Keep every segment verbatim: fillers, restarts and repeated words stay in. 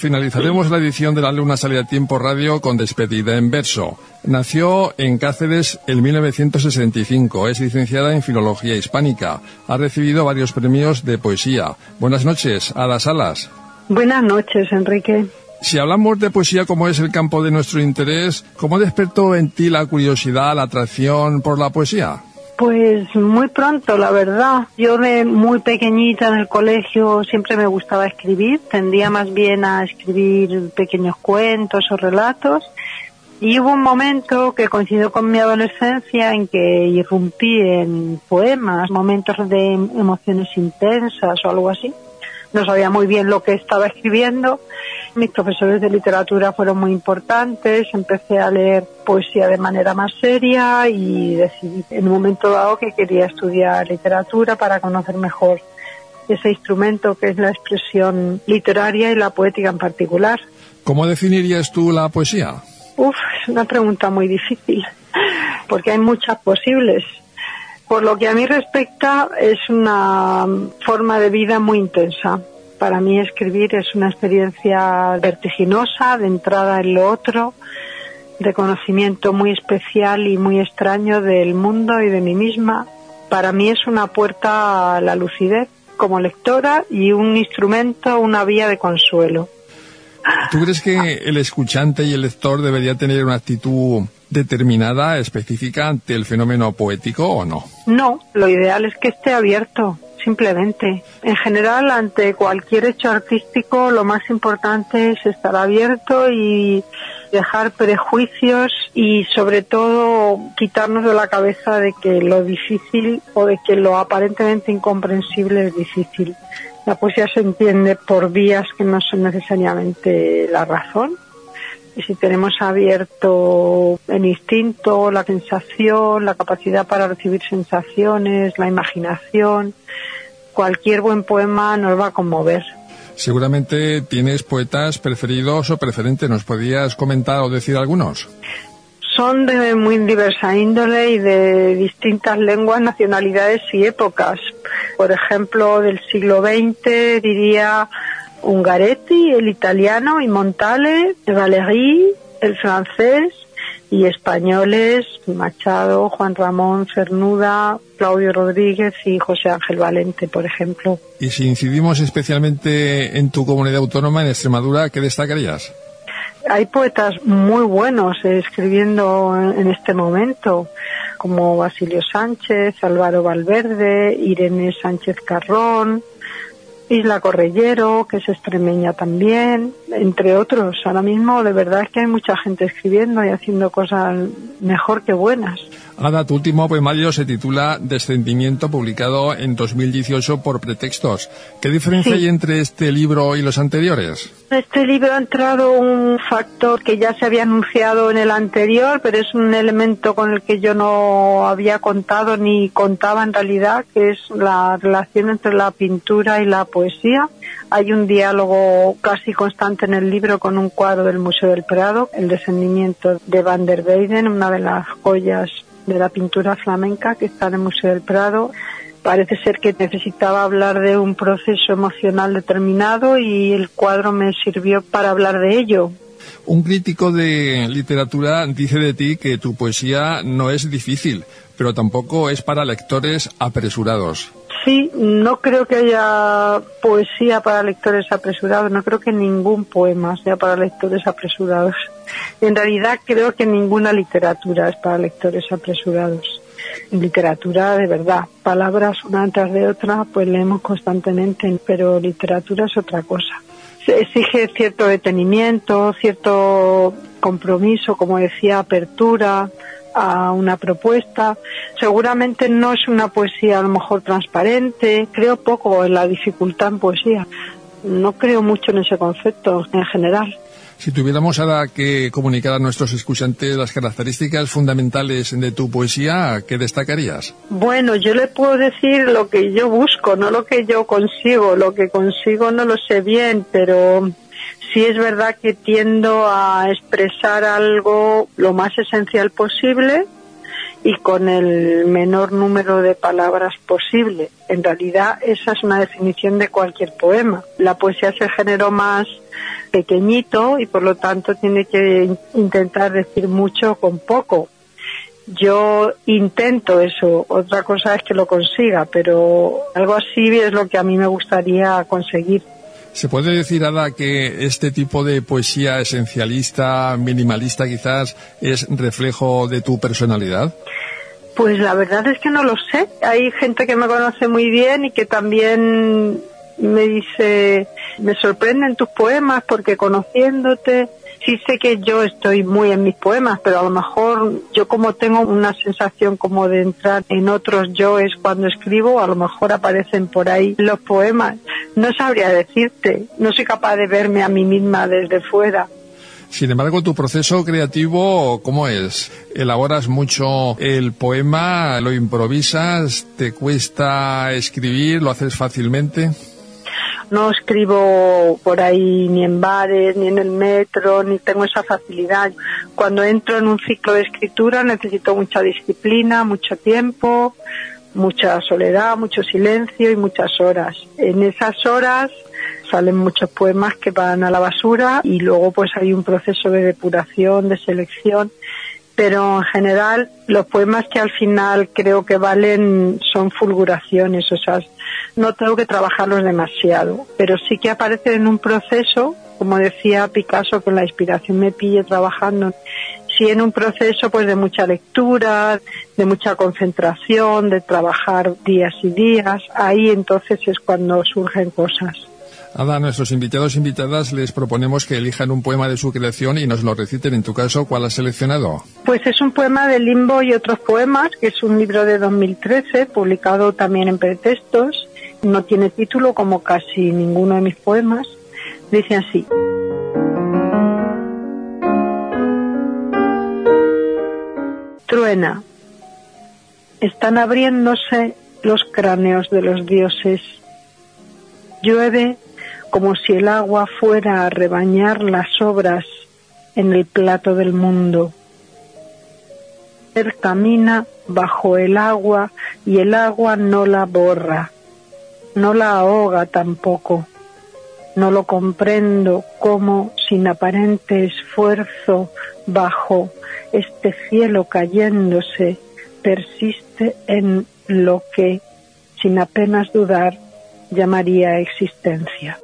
finalizaremos la edición de La Luna Sale a Tiempo Radio con Despedida en verso. Nació en Cáceres en mil novecientos sesenta y cinco, es licenciada en Filología Hispánica, ha recibido varios premios de poesía. Buenas noches, Ada Salas. Buenas noches, Enrique. Si hablamos de poesía como es el campo de nuestro interés, ¿cómo despertó en ti la curiosidad, la atracción por la poesía? Pues muy pronto, la verdad. Yo de muy pequeñita en el colegio siempre me gustaba escribir, tendía más bien a escribir pequeños cuentos o relatos, y hubo un momento que coincidió con mi adolescencia en que irrumpí en poemas, momentos de emociones intensas o algo así. No sabía muy bien lo que estaba escribiendo. Mis profesores de literatura fueron muy importantes, empecé a leer poesía de manera más seria y decidí en un momento dado que quería estudiar literatura para conocer mejor ese instrumento que es la expresión literaria y la poética en particular. ¿Cómo definirías tú la poesía? Uf, es una pregunta muy difícil, porque hay muchas posibles. Por lo que a mí respecta, es una forma de vida muy intensa. Para mí escribir es una experiencia vertiginosa, de entrada en lo otro, de conocimiento muy especial y muy extraño del mundo y de mí misma. Para mí es una puerta a la lucidez como lectora y un instrumento, una vía de consuelo. ¿Tú crees que el escuchante y el lector debería tener una actitud determinada, específica ante el fenómeno poético o no? No, lo ideal es que esté abierto, simplemente. En general, ante cualquier hecho artístico, lo más importante es estar abierto y dejar prejuicios y, sobre todo, quitarnos de la cabeza de que lo difícil o de que lo aparentemente incomprensible es difícil. La poesía se entiende por vías que no son necesariamente la razón. Y si tenemos abierto el instinto, la sensación, la capacidad para recibir sensaciones, la imaginación, cualquier buen poema nos va a conmover. Seguramente tienes poetas preferidos o preferentes. ¿Nos podías comentar o decir algunos? Son de muy diversa índole y de distintas lenguas, nacionalidades y épocas. Por ejemplo, del siglo veinte diría Ungaretti, el italiano, y Montale, Valéry, el francés, y españoles, Machado, Juan Ramón, Cernuda, Claudio Rodríguez y José Ángel Valente, por ejemplo. Y si incidimos especialmente en tu comunidad autónoma, en Extremadura, ¿qué destacarías? Hay poetas muy buenos escribiendo en este momento, como Basilio Sánchez, Álvaro Valverde, Irene Sánchez Carrón, Isla Correllero, que es extremeña también, entre otros. Ahora mismo de verdad es que hay mucha gente escribiendo y haciendo cosas mejor que buenas. Ada, tu último poemario se titula Descendimiento, publicado en dos mil dieciocho por Pretextos. ¿Qué diferencia sí. hay entre este libro y los anteriores? Este libro ha entrado un factor que ya se había anunciado en el anterior, pero es un elemento con el que yo no había contado ni contaba en realidad, que es la relación entre la pintura y la poesía. Hay un diálogo casi constante en el libro con un cuadro del Museo del Prado, El Descendimiento de Van der Weyden, una de las joyas de la pintura flamenca que está en el Museo del Prado. Parece ser que necesitaba hablar de un proceso emocional determinado y el cuadro me sirvió para hablar de ello. Un crítico de literatura dice de ti que tu poesía no es difícil, pero tampoco es para lectores apresurados. Sí, no creo que haya poesía para lectores apresurados, no creo que ningún poema sea para lectores apresurados. En realidad creo que ninguna literatura es para lectores apresurados. En literatura, de verdad, palabras una tras de otra, pues leemos constantemente, pero literatura es otra cosa. Se exige cierto detenimiento, cierto compromiso, como decía, apertura a una propuesta. Seguramente no es una poesía a lo mejor transparente. Creo poco en la dificultad en poesía. No creo mucho en ese concepto en general. Si tuviéramos ahora que comunicar a nuestros escuchantes las características fundamentales de tu poesía, ¿qué destacarías? Bueno, yo le puedo decir lo que yo busco, no lo que yo consigo. Lo que consigo no lo sé bien, pero sí es verdad que tiendo a expresar algo lo más esencial posible y con el menor número de palabras posible. En realidad esa es una definición de cualquier poema. La poesía es el género más pequeñito y por lo tanto tiene que intentar decir mucho con poco. Yo intento eso, otra cosa es que lo consiga, pero algo así es lo que a mí me gustaría conseguir. ¿Se puede decir, Ada, que este tipo de poesía esencialista, minimalista quizás, es reflejo de tu personalidad? Pues la verdad es que no lo sé. Hay gente que me conoce muy bien y que también me dice, me sorprenden tus poemas porque conociéndote, sí sé que yo estoy muy en mis poemas, pero a lo mejor yo como tengo una sensación como de entrar en otros yoes cuando escribo, a lo mejor aparecen por ahí los poemas. No sabría decirte, no soy capaz de verme a mí misma desde fuera. Sin embargo, tu proceso creativo, ¿cómo es? ¿Elaboras mucho el poema? ¿Lo improvisas? ¿Te cuesta escribir? ¿Lo haces fácilmente? No escribo por ahí ni en bares, ni en el metro, ni tengo esa facilidad. Cuando entro en un ciclo de escritura necesito mucha disciplina, mucho tiempo, mucha soledad, mucho silencio y muchas horas. En esas horas salen muchos poemas que van a la basura y luego pues hay un proceso de depuración, de selección, pero en general los poemas que al final creo que valen son fulguraciones, o sea, no tengo que trabajarlos demasiado, pero sí que aparecen en un proceso, como decía Picasso, que la inspiración me pille trabajando, sí en un proceso pues de mucha lectura, de mucha concentración, de trabajar días y días, ahí entonces es cuando surgen cosas. Ada, a nuestros invitados e invitadas les proponemos que elijan un poema de su creación y nos lo reciten. En tu caso, ¿cuál has seleccionado? Pues es un poema de Limbo y otros poemas, que es un libro de dos mil trece, publicado también en Pretextos. No tiene título, como casi ninguno de mis poemas. Dice así. Truena. Están abriéndose los cráneos de los dioses. Llueve como si el agua fuera a rebañar las obras en el plato del mundo. Él camina bajo el agua y el agua no la borra, no la ahoga tampoco. No lo comprendo cómo, sin aparente esfuerzo, bajo este cielo cayéndose, persiste en lo que, sin apenas dudar, llamaría existencia.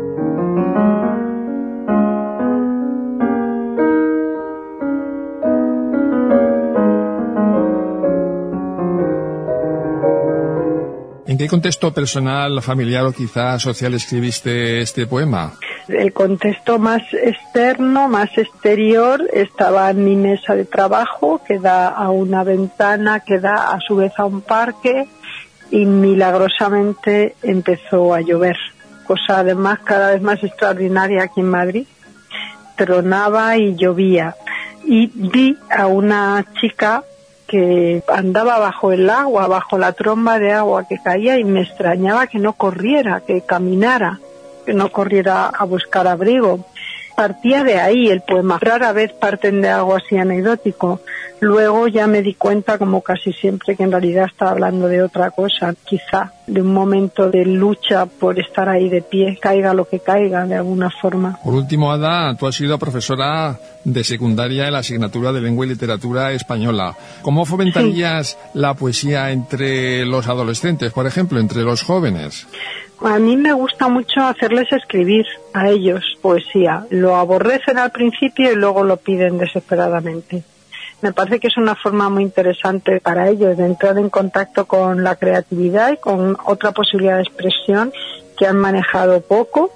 ¿En qué contexto personal, familiar o quizá social escribiste este poema? El contexto más externo, más exterior, estaba en mi mesa de trabajo, que da a una ventana, que da a su vez a un parque, y milagrosamente empezó a llover, cosa además cada vez más extraordinaria aquí en Madrid. Tronaba y llovía, y vi a una chica que andaba bajo el agua, bajo la tromba de agua que caía, y me extrañaba que no corriera, que caminara, que no corriera a buscar abrigo. Partía de ahí el poema. Rara vez parten de algo así anecdótico. Luego ya me di cuenta, como casi siempre, que en realidad estaba hablando de otra cosa, quizá de un momento de lucha por estar ahí de pie, caiga lo que caiga, de alguna forma. Por último, Ada, tú has sido profesora de secundaria en la asignatura de Lengua y Literatura Española. ¿Cómo fomentarías sí. la poesía entre los adolescentes, por ejemplo, entre los jóvenes? A mí me gusta mucho hacerles escribir a ellos poesía. Lo aborrecen al principio y luego lo piden desesperadamente. Me parece que es una forma muy interesante para ellos de entrar en contacto con la creatividad y con otra posibilidad de expresión que han manejado poco,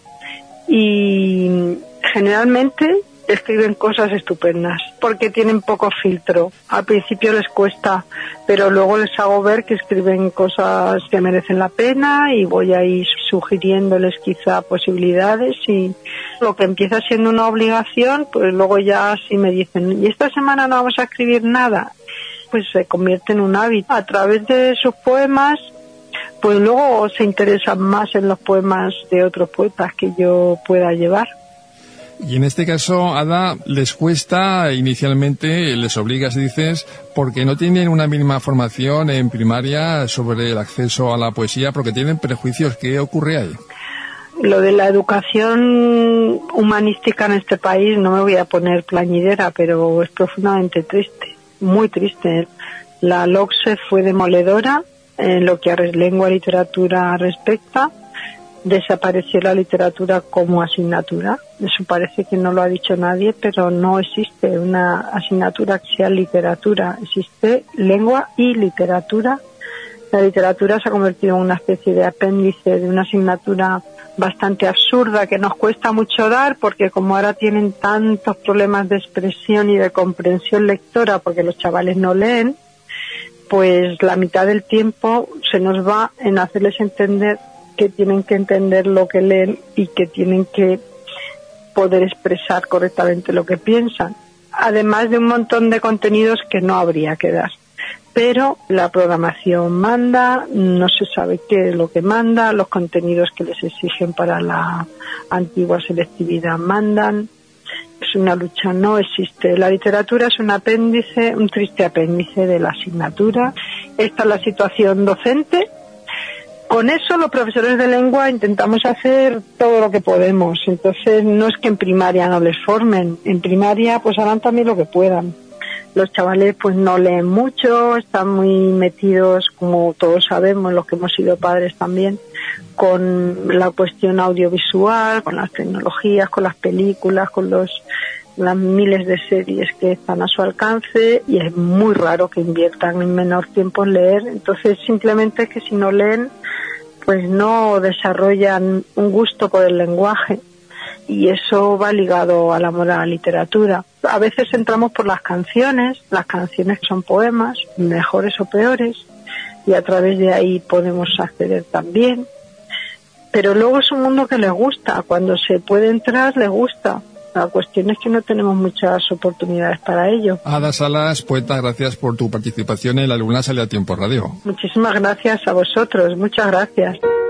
y generalmente escriben cosas estupendas porque tienen poco filtro. Al principio les cuesta, pero luego les hago ver que escriben cosas que merecen la pena y voy ahí sugiriéndoles quizá posibilidades, y lo que empieza siendo una obligación, pues luego ya si me dicen, ¿y esta semana no vamos a escribir nada? Pues se convierte en un hábito. A través de sus poemas, pues luego se interesan más en los poemas de otros poetas que yo pueda llevar. Y en este caso, Ada, les cuesta inicialmente, les obligas, dices, porque no tienen una mínima formación en primaria sobre el acceso a la poesía, porque tienen prejuicios. ¿Qué ocurre ahí? Lo de la educación humanística en este país, no me voy a poner plañidera, pero es profundamente triste, muy triste. La LOCSE fue demoledora en lo que a lengua y literatura respecta. Desapareció la literatura como asignatura. Eso parece que no lo ha dicho nadie, pero no existe una asignatura que sea literatura. Existe lengua y literatura. La literatura se ha convertido en una especie de apéndice de una asignatura bastante absurda que nos cuesta mucho dar, porque como ahora tienen tantos problemas de expresión y de comprensión lectora porque los chavales no leen, pues la mitad del tiempo se nos va en hacerles entender que tienen que entender lo que leen y que tienen que poder expresar correctamente lo que piensan, además de un montón de contenidos que no habría que dar. Pero la programación manda, no se sabe qué es lo que manda, los contenidos que les exigen para la antigua selectividad mandan. Es una lucha, no existe. La literatura es un apéndice, un triste apéndice de la asignatura. Esta es la situación docente. Con eso los profesores de lengua intentamos hacer todo lo que podemos. Entonces no es que en primaria no les formen, en primaria pues harán también lo que puedan. Los chavales pues no leen mucho, están muy metidos, como todos sabemos, los que hemos sido padres también, con la cuestión audiovisual, con las tecnologías, con las películas, con los las miles de series que están a su alcance, y es muy raro que inviertan en menor tiempo en leer. Entonces simplemente es que si no leen pues no desarrollan un gusto por el lenguaje, y eso va ligado al amor a la literatura. A veces entramos por las canciones, las canciones que son poemas, mejores o peores, y a través de ahí podemos acceder también. Pero luego es un mundo que les gusta, cuando se puede entrar les gusta. La cuestión es que no tenemos muchas oportunidades para ello. Ada Salas, poeta, gracias por tu participación en La Luna Sale a Tiempo Radio. Muchísimas gracias a vosotros, muchas gracias.